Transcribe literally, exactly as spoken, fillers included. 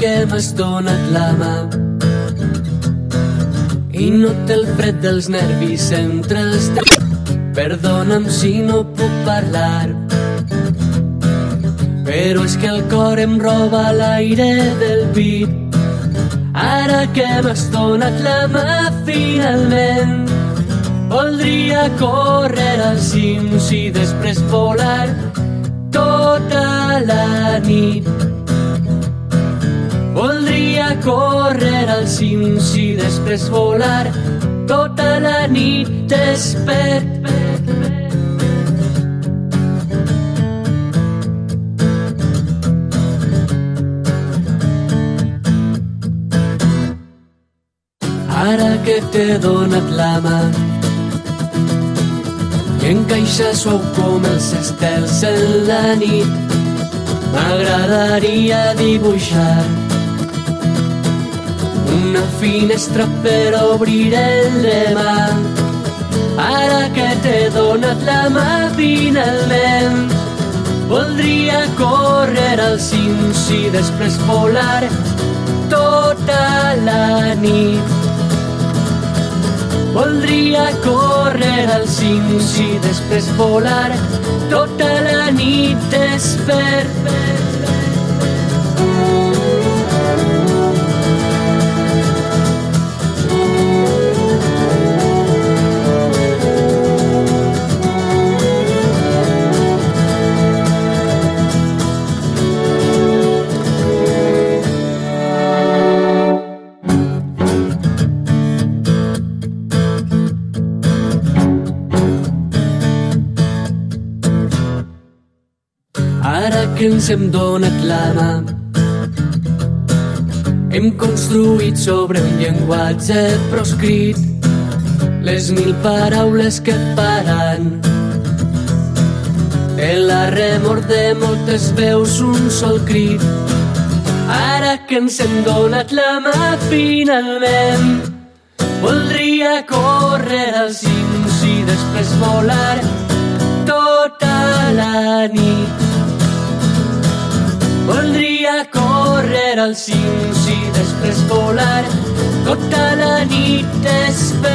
que m'has donat la mà i noto el fred dels nervis entre els teus. Perdona'm si no puc parlar, però és que el cor em roba l'aire del pit. Ara que m'has donat la mà finalment, voldria córrer als cims i després volar tota la nit. Voldria córrer als cims i després volar tota la nit despert. Ara que t'he donat la mà i encaixa suau com els estels en la nit, m'agradaria dibuixar una finestra per obrir el demà. Ara que t'he donat la mà finalment, voldria córrer als cims i després volar tota la nit. Voldria córrer als cims i després volar tota la nit despert. Ara que ens hem donat la mà, hem construït sobre un llenguatge proscrit les mil paraules que et paran. De la remor de moltes veus un sol crit. Ara que ens hem donat la mà finalment, voldria córrer als cims i després volar tota la nit. Voldria córrer als cims i després volar tota la nit despert.